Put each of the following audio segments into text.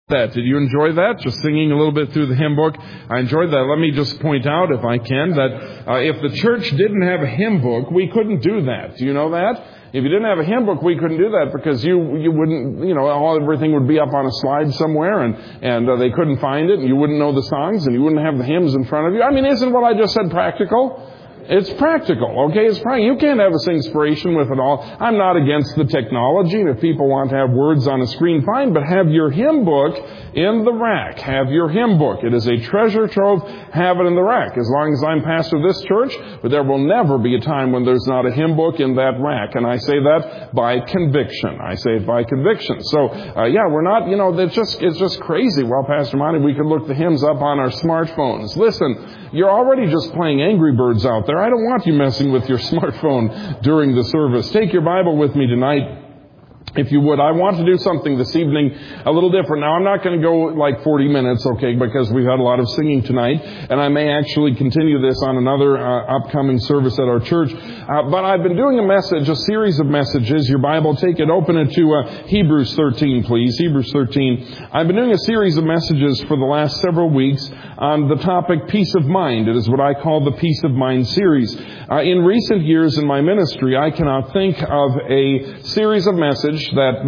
that. Did you enjoy that? Just singing a little bit through the hymn book. I enjoyed that. Let me just point out, if I can, that if the church didn't have a hymn book, we couldn't do that. Do you know that? If you didn't have a hymn book, we couldn't do that because you wouldn't, everything would be up on a slide somewhere and they couldn't find it and you wouldn't know the songs and you wouldn't have the hymns in front of you. I mean, isn't what I just said practical? It's practical, okay? It's practical. You can't have this inspiration with it all. I'm not against the technology, and if people want to have words on a screen, fine, but have your hymn book in the rack. Have your hymn book. It is a treasure trove. Have it in the rack. As long as I'm pastor of this church, but there will never be a time when there's not a hymn book in that rack, and I say that by conviction. I say it by conviction. So, we're not, it's just crazy. Well, Pastor Monty, we could look the hymns up on our smartphones. Listen, you're already just playing Angry Birds out there. I don't want you messing with your smartphone during the service. Take your Bible with me tonight, if you would. I want to do something this evening a little different. Now, I'm not going to go like 40 minutes, okay, because we've had a lot of singing tonight, and I may actually continue this on another upcoming service at our church. But I've been doing a series of messages. Your Bible, take it, open it to Hebrews 13, please. Hebrews 13. I've been doing a series of messages for the last several weeks on the topic peace of mind. It is what I call the Peace of Mind series. In recent years in my ministry, I cannot think of a series of messages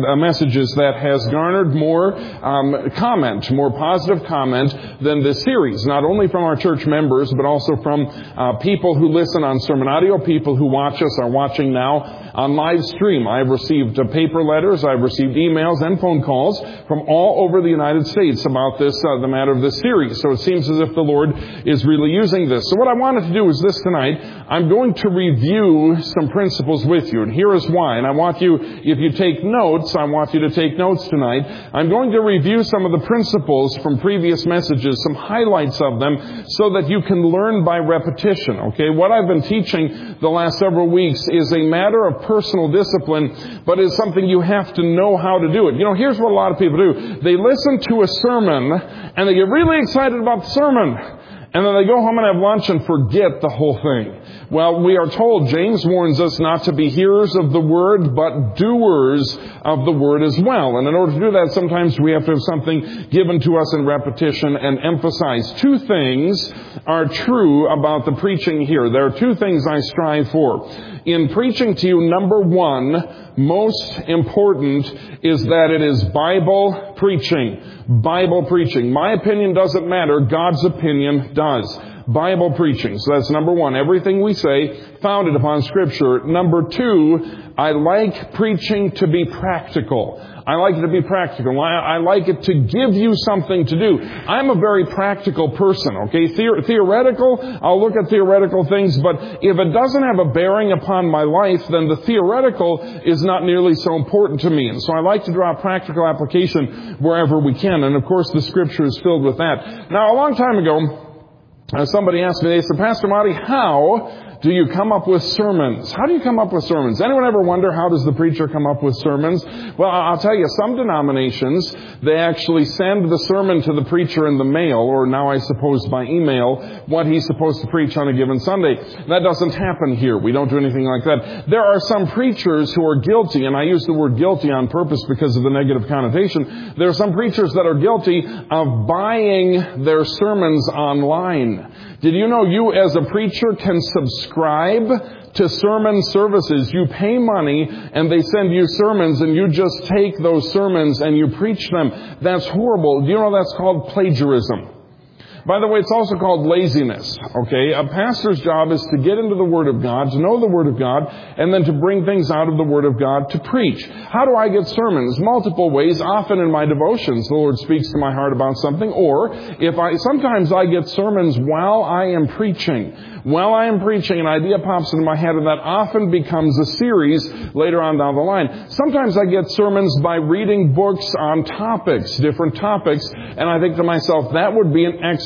that has garnered more more positive comment than this series. Not only from our church members, but also from people who listen on sermon audio, people who watch us are watching now on live stream. I've received paper letters, I've received emails and phone calls from all over the United States about this, the matter of this series. So it seems as if the Lord is really using this. So what I wanted to do is this tonight. I'm going to review some principles with you, and here is why. And I want you, if you take notes, I want you to take notes tonight. I'm going to review some of the principles from previous messages, some highlights of them, so that you can learn by repetition, okay? What I've been teaching the last several weeks is a matter of personal discipline, but it's something you have to know how to do it. Here's what a lot of people do. They listen to a sermon, and they get really excited about the sermon. And then they go home and have lunch and forget the whole thing. Well, we are told, James warns us not to be hearers of the word, but doers of the word as well. And in order to do that, sometimes we have to have something given to us in repetition and emphasize. Two things are true about the preaching here. There are two things I strive for. In preaching to you, number one, most important, is that it is Bible preaching. Bible preaching. My opinion doesn't matter. God's opinion does. Bible preaching. So that's number one. Everything we say, founded upon Scripture. Number two, I like preaching to be practical. I like it to be practical. I like it to give you something to do. I'm a very practical person, okay? Theoretical, I'll look at theoretical things, but if it doesn't have a bearing upon my life, then the theoretical is not nearly so important to me. And so I like to draw practical application wherever we can. And of course, the Scripture is filled with that. Now, a long time ago, somebody asked me, they said, Pastor Marty, how do you come up with sermons? How do you come up with sermons? Anyone ever wonder how does the preacher come up with sermons? Well, I'll tell you, some denominations, they actually send the sermon to the preacher in the mail, or now I suppose by email, what he's supposed to preach on a given Sunday. That doesn't happen here. We don't do anything like that. There are some preachers who are guilty, and I use the word guilty on purpose because of the negative connotation. There are some preachers that are guilty of buying their sermons online. Did you know you as a preacher can subscribe to sermon services? You pay money and they send you sermons and you just take those sermons and you preach them. That's horrible. Do you know that's called plagiarism? By the way, it's also called laziness, okay? A pastor's job is to get into the Word of God, to know the Word of God, and then to bring things out of the Word of God to preach. How do I get sermons? Multiple ways. Often in my devotions, the Lord speaks to my heart about something. Or sometimes I get sermons while I am preaching. While I am preaching, an idea pops into my head, and that often becomes a series later on down the line. Sometimes I get sermons by reading books on topics, different topics, and I think to myself, that would be an excellent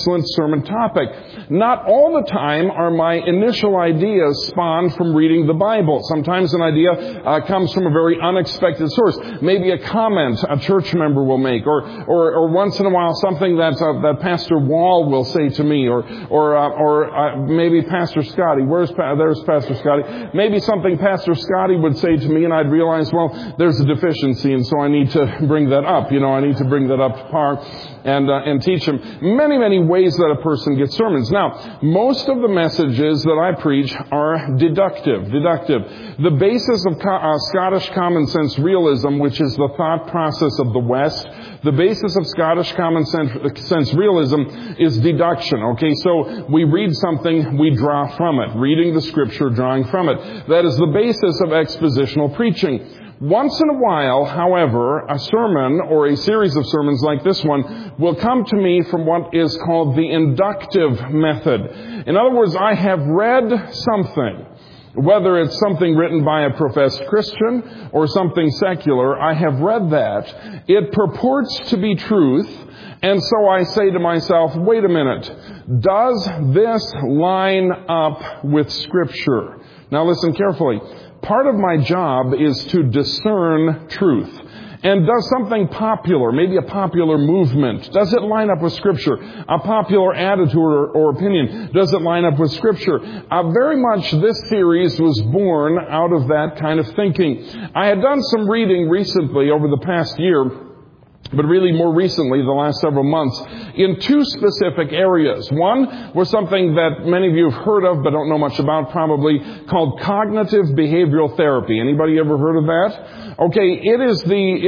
excellent sermon topic. Not all the time are my initial ideas spawned from reading the Bible. Sometimes an idea comes from a very unexpected source. Maybe a comment a church member will make, or once in a while something that Pastor Wall will say to me, or maybe Pastor Scotty. There's Pastor Scotty. Maybe something Pastor Scotty would say to me, and I'd realize, well, there's a deficiency, and so I need to bring that up. I need to bring that up to par and teach him. Many ways that a person gets sermons. Now, most of the messages that I preach are deductive. The basis of Scottish common sense realism, which is the thought process of the West, the basis of Scottish common sense realism is deduction. Okay, so we read something, we draw from it. Reading the Scripture, drawing from it. That is the basis of expositional preaching. Once in a while, however, a sermon or a series of sermons like this one will come to me from what is called the inductive method. In other words, I have read something. Whether it's something written by a professed Christian or something secular, I have read that. It purports to be truth, and so I say to myself, wait a minute, does this line up with Scripture? Now listen carefully. Part of my job is to discern truth. And does something popular, maybe a popular movement, does it line up with Scripture? A popular attitude or opinion, does it line up with Scripture? Very much this series was born out of that kind of thinking. I had done some reading recently over the past year, but really more recently, the last several months, in two specific areas. One was something that many of you have heard of but don't know much about probably, called cognitive behavioral therapy. Anybody ever heard of that? Okay, it is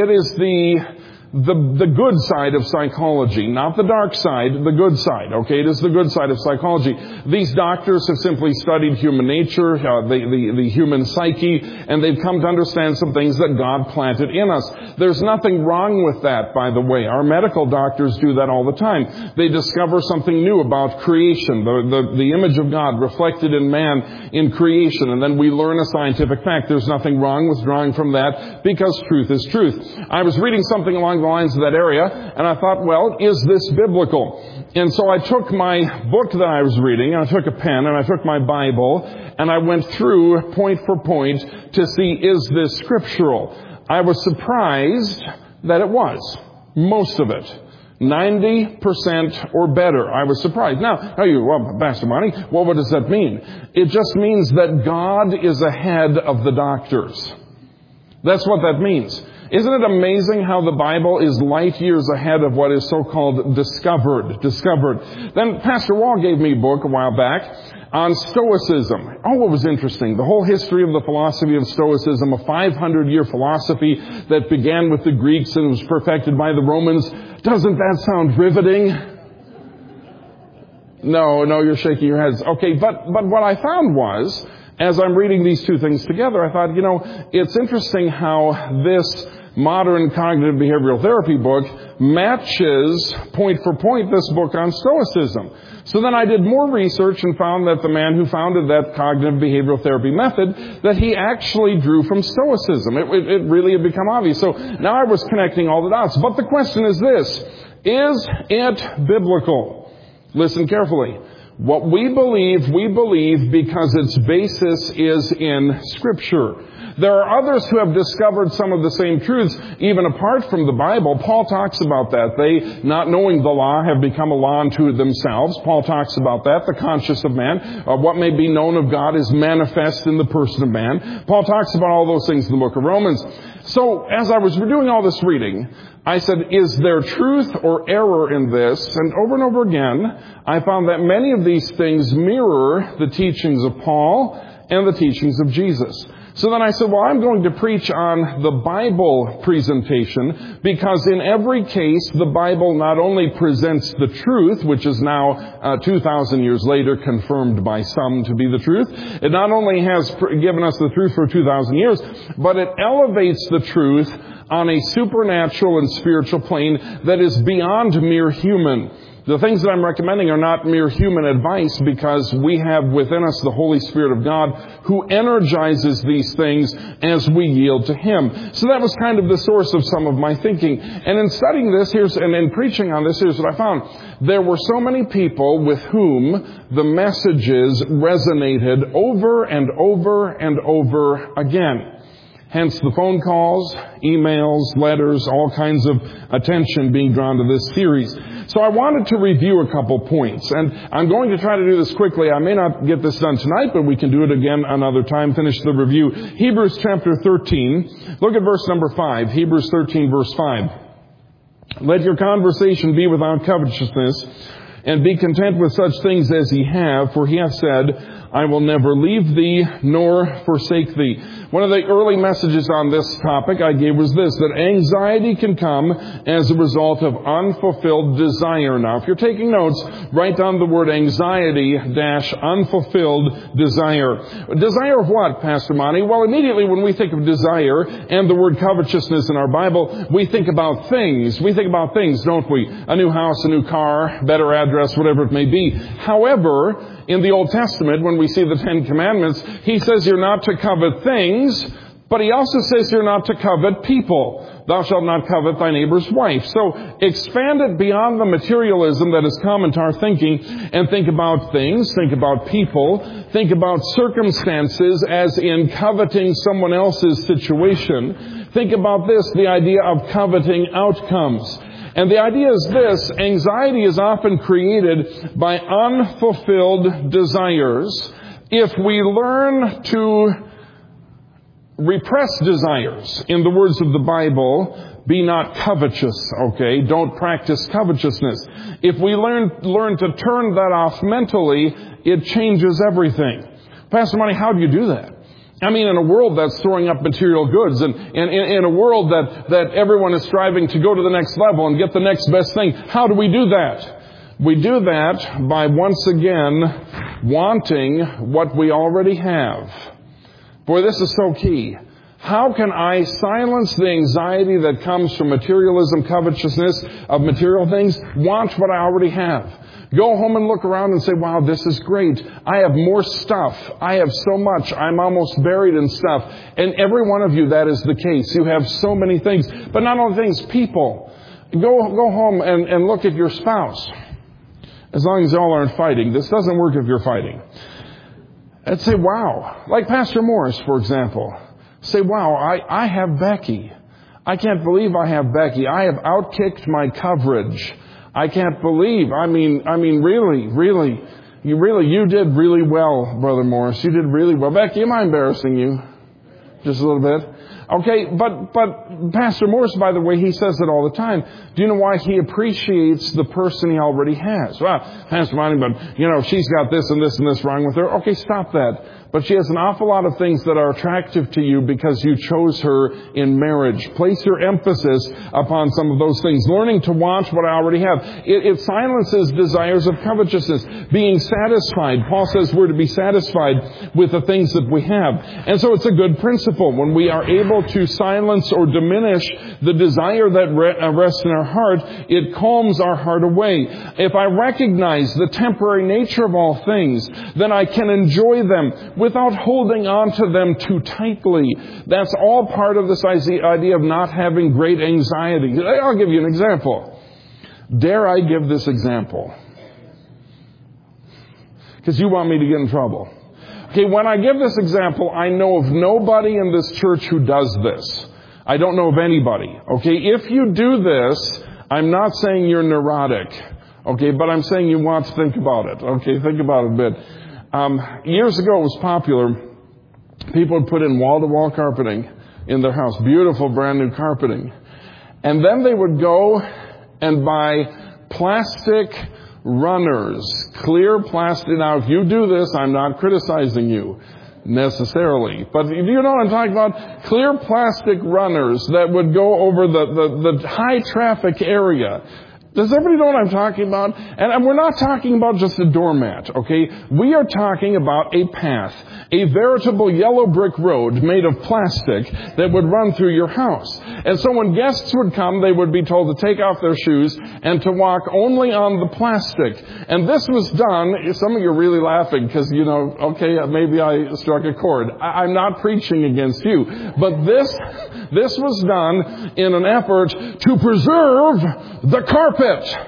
the good side of psychology, not the dark side, the good side. Okay, it is the good side of psychology. These doctors have simply studied human nature, the human psyche, and they've come to understand some things that God planted in us. There's nothing wrong with that, by the way. Our medical doctors do that all the time. They discover something new about creation, the image of God reflected in man in creation, and then we learn a scientific fact. There's nothing wrong with drawing from that, because truth is truth. I was reading something along the lines of that area, and I thought, well, is this biblical? And so I took my book that I was reading, and I took a pen, and I took my Bible, and I went through point for point to see, is this scriptural? I was surprised that it was. Most of it. 90% or better. I was surprised. Now, Pastor Monty, what does that mean? It just means that God is ahead of the doctors. That's what that means. Isn't it amazing how the Bible is light years ahead of what is so-called discovered? Then Pastor Wall gave me a book a while back on Stoicism. Oh, it was interesting. The whole history of the philosophy of Stoicism, a 500-year philosophy that began with the Greeks and was perfected by the Romans. Doesn't that sound riveting? No, you're shaking your heads. Okay, but what I found was, as I'm reading these two things together, I thought, it's interesting how this modern cognitive behavioral therapy book matches point for point this book on Stoicism. So then I did more research and found that the man who founded that cognitive behavioral therapy method, that he actually drew from Stoicism. It really had become obvious. So now I was connecting all the dots. But the question is this: is it biblical? Listen carefully. What we believe because its basis is in Scripture. There are others who have discovered some of the same truths, even apart from the Bible. Paul talks about that. They, not knowing the law, have become a law unto themselves. Paul talks about that. The conscience of man, what may be known of God, is manifest in the person of man. Paul talks about all those things in the book of Romans. So, as I was doing all this reading, I said, is there truth or error in this? And over again, I found that many of these things mirror the teachings of Paul and the teachings of Jesus. So then I said, well, I'm going to preach on the Bible presentation, because in every case, the Bible not only presents the truth, which is now 2,000 years later confirmed by some to be the truth. It not only has given us the truth for 2,000 years, but it elevates the truth on a supernatural and spiritual plane that is beyond mere human. The things that I'm recommending are not mere human advice, because we have within us the Holy Spirit of God who energizes these things as we yield to Him. So that was kind of the source of some of my thinking. And in studying this, and in preaching on this, here's what I found. There were so many people with whom the messages resonated over and over and over again. Hence the phone calls, emails, letters, all kinds of attention being drawn to this series. So I wanted to review a couple points, and I'm going to try to do this quickly. I may not get this done tonight, but we can do it again another time. Finish the review. Hebrews chapter 13. Look at verse number 5. Hebrews 13 verse 5. Let your conversation be without covetousness, and be content with such things as ye have, for he hath said, I will never leave thee nor forsake thee. One of the early messages on this topic I gave was this, that anxiety can come as a result of unfulfilled desire. Now, if you're taking notes, write down the word anxiety-unfulfilled desire. Desire of what, Pastor Monty? Well, immediately when we think of desire and the word covetousness in our Bible, we think about things. We think about things, don't we? A new house, a new car, better address, whatever it may be. However, in the Old Testament, when we see the Ten Commandments, He says you're not to covet things, but He also says you're not to covet people. Thou shalt not covet thy neighbor's wife. So expand it beyond the materialism that has come into our thinking and think about things, think about people, think about circumstances as in coveting someone else's situation. Think about this, the idea of coveting outcomes. And the idea is this, anxiety is often created by unfulfilled desires. If we learn to repress desires, in the words of the Bible, be not covetous, okay? Don't practice covetousness. If we learn to turn that off mentally, it changes everything. Pastor Monty, how do you do that? I mean, in a world that's throwing up material goods and in a world that everyone is striving to go to the next level and get the next best thing, how do we do that? We do that by once again wanting what we already have. Boy, this is so key. How can I silence the anxiety that comes from materialism, covetousness of material things? Want what I already have. Go home and look around and say, wow, this is great. I have more stuff. I have so much. I'm almost buried in stuff. And every one of you, that is the case. You have so many things. But not only things, people. Go home and look at your spouse. As long as y'all aren't fighting. This doesn't work if you're fighting. And say, wow. Like Pastor Morris, for example. Say, wow, I have Becky. I can't believe I have Becky. I have outkicked my coverage. I can't believe. I mean, really, you did really well, Brother Morris. You did really well. Becky, am I embarrassing you? Just a little bit. Okay, but Pastor Morris, by the way, he says it all the time. Do you know why? He appreciates the person he already has. Well, Pastor Monty, but, she's got this and this and this wrong with her. Okay, stop that. But she has an awful lot of things that are attractive to you because you chose her in marriage. Place your emphasis upon some of those things. Learning to want what I already have. It silences desires of covetousness. Being satisfied. Paul says we're to be satisfied with the things that we have. And so it's a good principle. When we are able to silence or diminish the desire that rests in our heart, it calms our heart away. If I recognize the temporary nature of all things, then I can enjoy them without holding on to them too tightly. That's all part of this idea of not having great anxiety. I'll give you an example. Dare I give this example? Because you want me to get in trouble. Okay, when I give this example, I know of nobody in this church who does this. I don't know of anybody. Okay, if you do this, I'm not saying you're neurotic. Okay, but I'm saying you want to think about it. Okay, think about it a bit. Years ago, it was popular. People would put in wall-to-wall carpeting in their house. Beautiful, brand new carpeting. And then they would go and buy plastic runners. Clear plastic. Now, if you do this, I'm not criticizing you necessarily. But you know what I'm talking about? Clear plastic runners that would go over the high traffic area. Does everybody know what I'm talking about? And we're not talking about just a doormat, okay? We are talking about a path, a veritable yellow brick road made of plastic that would run through your house. And so when guests would come, they would be told to take off their shoes and to walk only on the plastic. And this was done, some of you are really laughing because, okay, maybe I struck a chord. I'm not preaching against you. But this was done in an effort to preserve the carpet.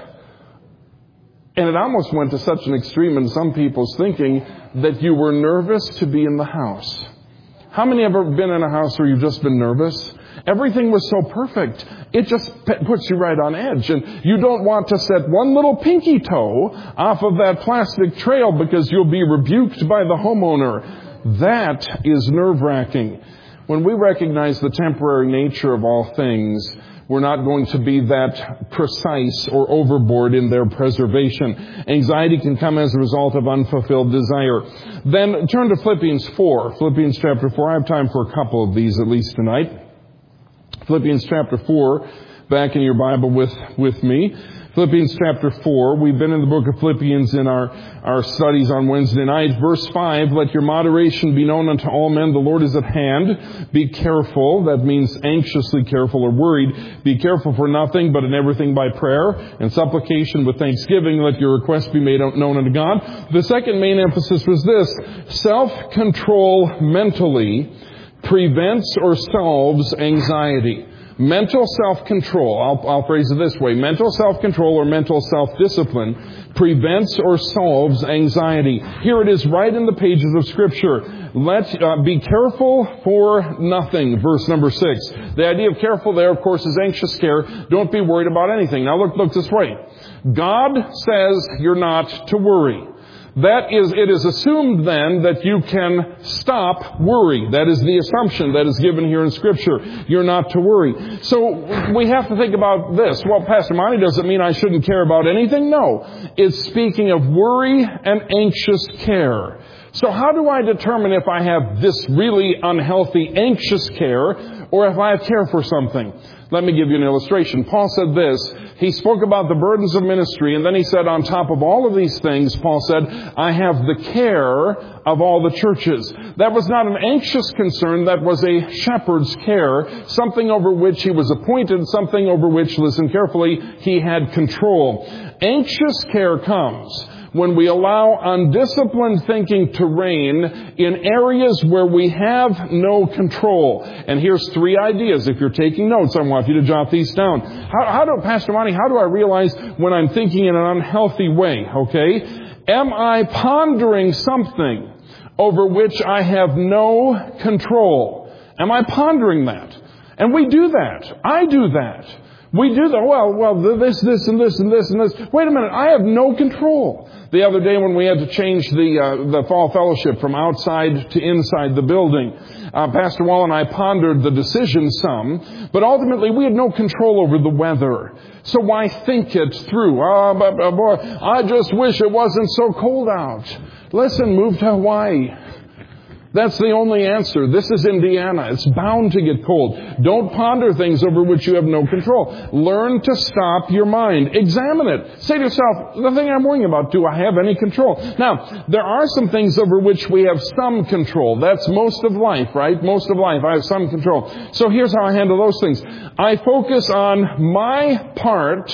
And it almost went to such an extreme in some people's thinking that you were nervous to be in the house. How many have ever been in a house where you've just been nervous? Everything was so perfect. It just puts you right on edge. And you don't want to set one little pinky toe off of that plastic trail because you'll be rebuked by the homeowner. That is nerve-wracking. When we recognize the temporary nature of all things, we're not going to be that precise or overboard in their preservation. Anxiety can come as a result of unfulfilled desire. Then turn to Philippians 4. Philippians chapter 4. I have time for a couple of these at least tonight. Philippians chapter 4, back in your Bible with me. Philippians chapter 4. We've been in the book of Philippians in our studies on Wednesday night. Verse 5, let your moderation be known unto all men. The Lord is at hand. Be careful. That means anxiously careful or worried. Be careful for nothing, but in everything by prayer and supplication with thanksgiving. Let your requests be made known unto God. The second main emphasis was this. Self-control mentally prevents or solves anxiety. Mental self-control, I'll phrase it this way, mental self-control or mental self-discipline prevents or solves anxiety. Here it is right in the pages of Scripture. Be careful for nothing, verse number 6. The idea of careful there, of course, is anxious care. Don't be worried about anything. Now look this way. God says you're not to worry. It is assumed then that you can stop worry. That is the assumption that is given here in Scripture. You're not to worry. So we have to think about this. Well, Pastor Monty, does it mean I shouldn't care about anything? No. It's speaking of worry and anxious care. So how do I determine if I have this really unhealthy anxious care or if I have care for something? Let me give you an illustration. Paul said this. He spoke about the burdens of ministry, and then he said, on top of all of these things, Paul said, I have the care of all the churches. That was not an anxious concern. That was a shepherd's care, something over which he was appointed, something over which, listen carefully, he had control. Anxious care comes when we allow undisciplined thinking to reign in areas where we have no control. And here's 3 ideas. If you're taking notes, I want you to jot these down. Pastor Monty, how do I realize when I'm thinking in an unhealthy way? Okay? Am I pondering something over which I have no control? Am I pondering that? And we do that. I do that. We do that. Well, this, and this, and this, and this. Wait a minute. I have no control. The other day when we had to change the fall fellowship from outside to inside the building, Pastor Wall and I pondered the decision some, but ultimately we had no control over the weather. So why think it through? Boy, I just wish it wasn't so cold out. Listen, move to Hawaii. That's the only answer. This is Indiana. It's bound to get cold. Don't ponder things over which you have no control. Learn to stop your mind. Examine it. Say to yourself, the thing I'm worrying about, do I have any control? Now, there are some things over which we have some control. That's most of life, right? Most of life, I have some control. So here's how I handle those things. I focus on my part,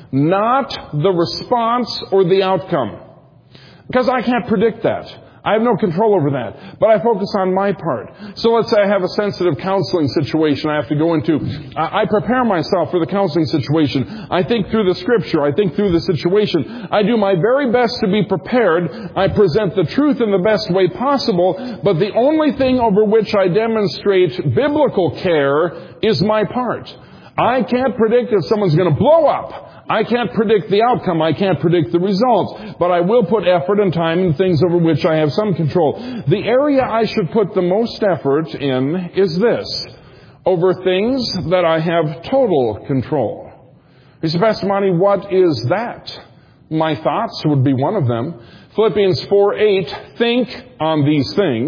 not the response or the outcome. Because I can't predict that. I have no control over that. But I focus on my part. So let's say I have a sensitive counseling situation I have to go into. I prepare myself for the counseling situation. I think through the Scripture. I think through the situation. I do my very best to be prepared. I present the truth in the best way possible. But the only thing over which I demonstrate biblical care is my part. I can't predict if someone's going to blow up. I can't predict the outcome. I can't predict the results. But I will put effort and time in things over which I have some control. The area I should put the most effort in is this. Over things that I have total control. You say, Pastor Monty, what is that? My thoughts would be one of them. Philippians 4:8, think on these things.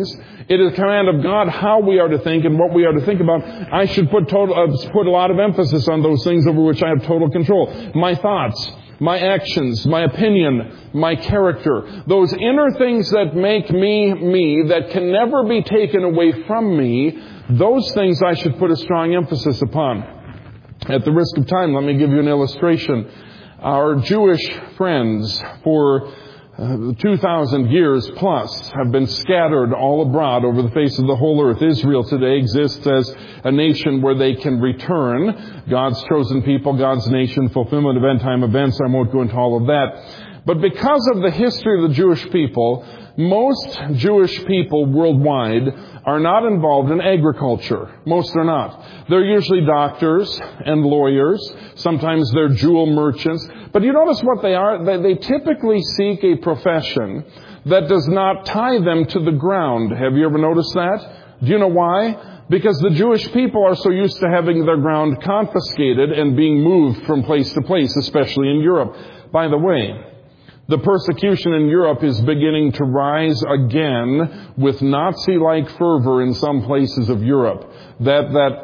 It is a command of God how we are to think and what we are to think about. I should put a lot of emphasis on those things over which I have total control. My thoughts, my actions, my opinion, my character. Those inner things that make me, me, that can never be taken away from me, those things I should put a strong emphasis upon. At the risk of time, let me give you an illustration. Our Jewish friends for 2,000 years plus have been scattered all abroad over the face of the whole earth. Israel today exists as a nation where they can return. God's chosen people, God's nation, fulfillment of end-time events. I won't go into all of that. But because of the history of the Jewish people, most Jewish people worldwide are not involved in agriculture. Most are not. They're usually doctors and lawyers. Sometimes they're jewel merchants. But you notice what they are? They typically seek a profession that does not tie them to the ground. Have you ever noticed that? Do you know why? Because the Jewish people are so used to having their ground confiscated and being moved from place to place, especially in Europe. By the way, the persecution in Europe is beginning to rise again with Nazi-like fervor in some places of Europe. That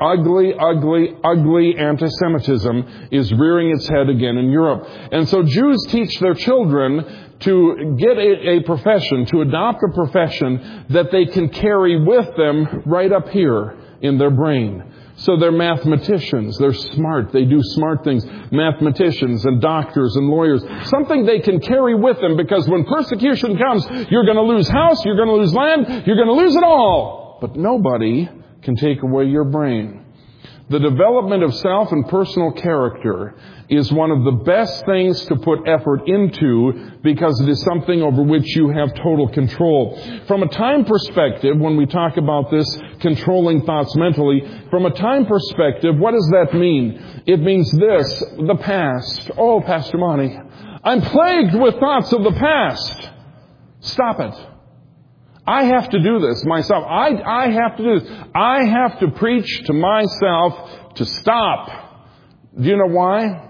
ugly anti-Semitism is rearing its head again in Europe. And so Jews teach their children to get a profession, to adopt a profession that they can carry with them right up here in their brain. So they're mathematicians. They're smart. They do smart things. Mathematicians and doctors and lawyers. Something they can carry with them, because when persecution comes, you're going to lose house, you're going to lose land, you're going to lose it all. But nobody can take away your brain. The development of self and personal character is one of the best things to put effort into, because it is something over which you have total control. From a time perspective, when we talk about this, controlling thoughts mentally, from a time perspective, what does that mean? It means this, the past. Oh, Pastor Monty, I'm plagued with thoughts of the past. Stop it. I have to do this myself. I have to do this. I have to preach to myself to stop. Do you know why?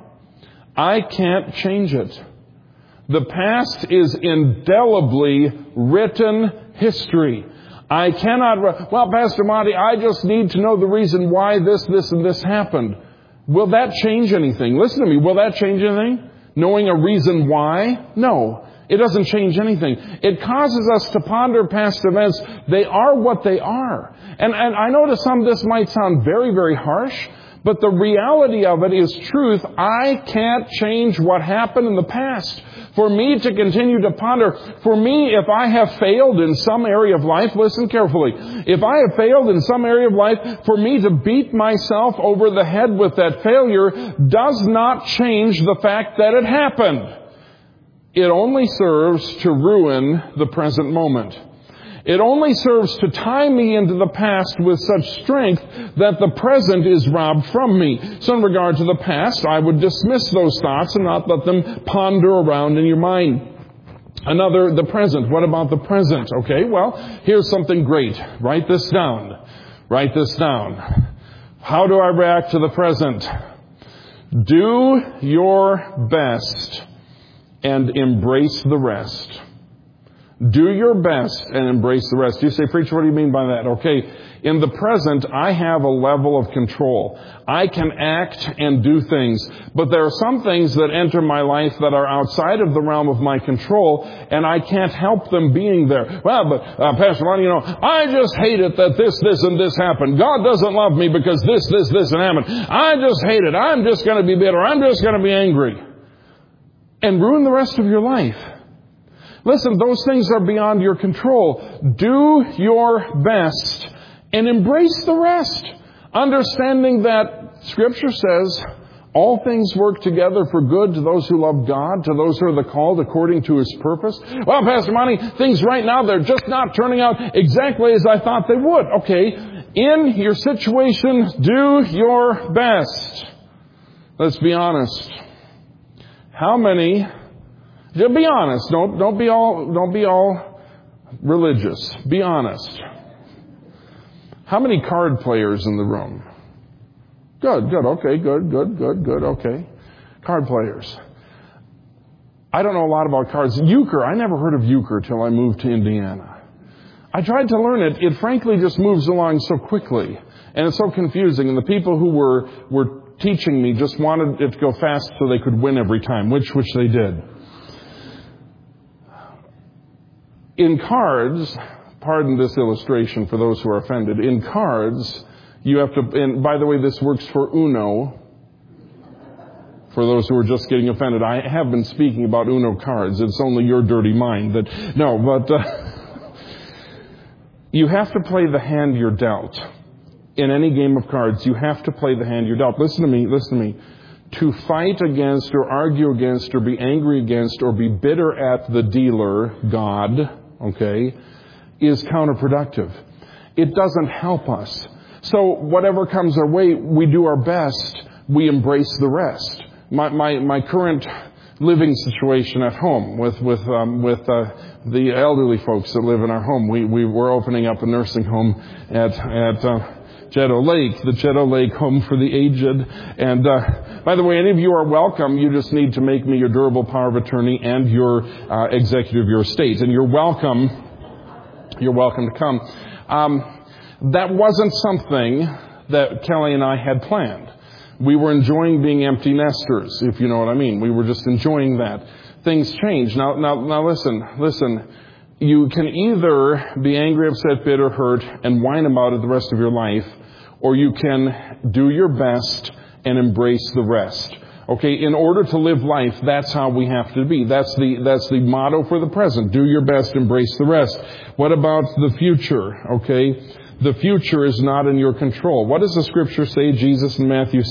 I can't change it. The past is indelibly written history. I cannot, well, Pastor Monty, I just need to know the reason why this, and this happened. Will that change anything? Listen to me. Will that change anything? Knowing a reason why? No. It doesn't change anything. It causes us to ponder past events. They are what they are. And I know to some this might sound very, very harsh, but the reality of it is truth. I can't change what happened in the past. For me to continue to ponder, for me, if I have failed in some area of life, listen carefully, if I have failed in some area of life, for me to beat myself over the head with that failure does not change the fact that it happened. It only serves to ruin the present moment. It only serves to tie me into the past with such strength that the present is robbed from me. So in regard to the past, I would dismiss those thoughts and not let them ponder around in your mind. The present. What about the present? Okay, well, here's something great. Write this down. Write this down. How do I react to the present? Do your best and embrace the rest. Do your best and embrace the rest. You say, preacher, what do you mean by that? Okay, in the present, I have a level of control. I can act and do things. But there are some things that enter my life that are outside of the realm of my control, and I can't help them being there. Well, but Pastor Ron, I just hate it that this, and this happened. God doesn't love me because this, and happened. I just hate it. I'm just going to be bitter. I'm just going to be angry. And ruin the rest of your life. Listen, those things are beyond your control. Do your best and embrace the rest. Understanding that Scripture says all things work together for good to those who love God, to those who are the called according to His purpose. Well, Pastor Monty, things right now, they're just not turning out exactly as I thought they would. Okay, in your situation, do your best. Let's be honest. How many? Just be honest. Don't be all religious. Be honest. How many card players in the room? Good. Okay, good. Okay. Card players. I don't know a lot about cards. Euchre. I never heard of euchre till I moved to Indiana. I tried to learn it. It frankly just moves along so quickly. And it's so confusing. And the people who were teaching me just wanted it to go fast so they could win every time, which they did. In cards, pardon this illustration for those who are offended. In cards, you have to, and by the way, this works for Uno. For those who are just getting offended, I have been speaking about Uno cards. It's only your dirty mind that, no, but you have to play the hand you're dealt. In any game of cards, you have to play the hand you're dealt. Listen to me. To fight against or argue against or be angry against or be bitter at the dealer, God, okay, is counterproductive. It doesn't help us. So whatever comes our way, we do our best. We embrace the rest. My current living situation at home with the elderly folks that live in our home. We were opening up a nursing home at Jeddo Lake, the Jeddo Lake Home for the Aged. And by the way, any of you are welcome. You just need to make me your durable power of attorney and your executive of your estate. And you're welcome to come. That wasn't something that Kelly and I had planned. We were enjoying being empty nesters, if you know what I mean. We were just enjoying that. Things change. Now listen. You can either be angry, upset, bitter, hurt, and whine about it the rest of your life, or you can do your best and embrace the rest. Okay, in order to live life, that's how we have to be. That's the motto for the present. Do your best, embrace the rest. What about the future? Okay, the future is not in your control. What does the scripture say? Jesus in Matthew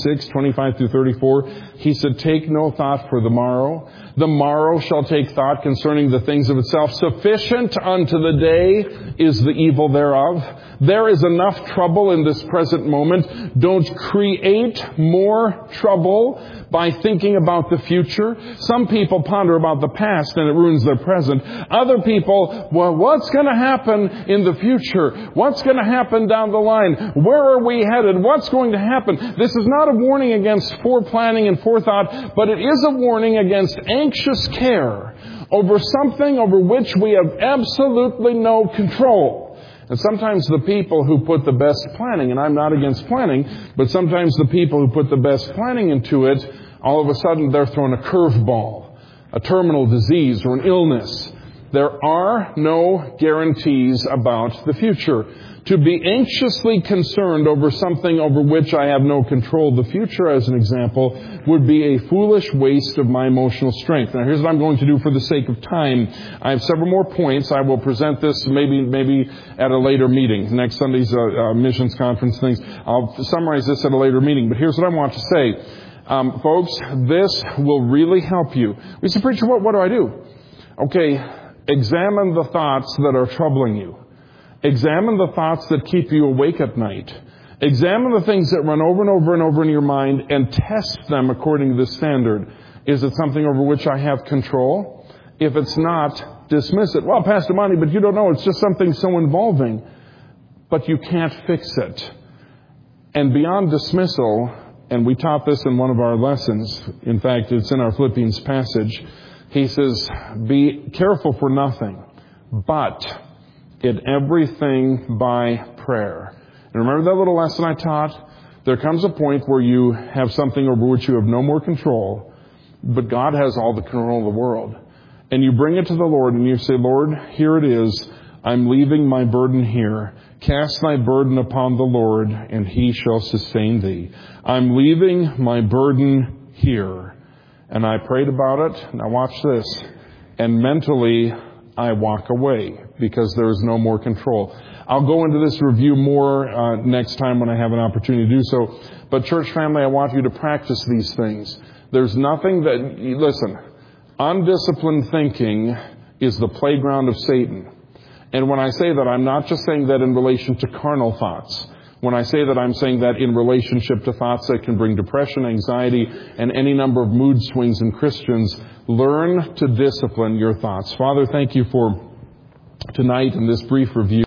6:25-34, he said, "Take no thought for the morrow. The morrow shall take thought concerning the things of itself. Sufficient unto the day is the evil thereof." There is enough trouble in this present moment. Don't create more trouble by thinking about the future. Some people ponder about the past and it ruins their present. Other people, well, what's going to happen in the future? What's going to happen down the line? Where are we headed? What's going to happen? This is not a warning against foreplanning and forethought, but it is a warning against anxious care over something over which we have absolutely no control. And sometimes the people who put the best planning, and I'm not against planning, but sometimes the people who put the best planning into it, all of a sudden they're thrown a curveball, a terminal disease or an illness. There are no guarantees about the future. To be anxiously concerned over something over which I have no control, the future as an example, would be a foolish waste of my emotional strength. Now here's what I'm going to do for the sake of time. I have several more points. I will present this maybe at a later meeting. Next Sunday's missions conference things. I'll summarize this at a later meeting. But here's what I want to say. Folks, this will really help you. We say, "Preacher, what do I do?" Okay, examine the thoughts that are troubling you. Examine the thoughts that keep you awake at night. Examine the things that run over and over and over in your mind and test them according to the standard. Is it something over which I have control? If it's not, dismiss it. "Well, Pastor Monty, but you don't know. It's just something so involving." But you can't fix it. And beyond dismissal, and we taught this in one of our lessons. In fact, it's in our Philippians passage. He says, "Be careful for nothing, but in everything by prayer." And remember that little lesson I taught? There comes a point where you have something over which you have no more control, but God has all the control of the world. And you bring it to the Lord and you say, "Lord, here it is. I'm leaving my burden here. Cast thy burden upon the Lord, and he shall sustain thee. I'm leaving my burden here." And I prayed about it. Now watch this. And mentally, I walk away because there is no more control. I'll go into this review more next time when I have an opportunity to do so. But church family, I want you to practice these things. There's nothing that, listen, undisciplined thinking is the playground of Satan. And when I say that, I'm not just saying that in relation to carnal thoughts. When I say that, I'm saying that in relationship to thoughts that can bring depression, anxiety, and any number of mood swings in Christians. Learn to discipline your thoughts. Father, thank you for tonight in this brief review.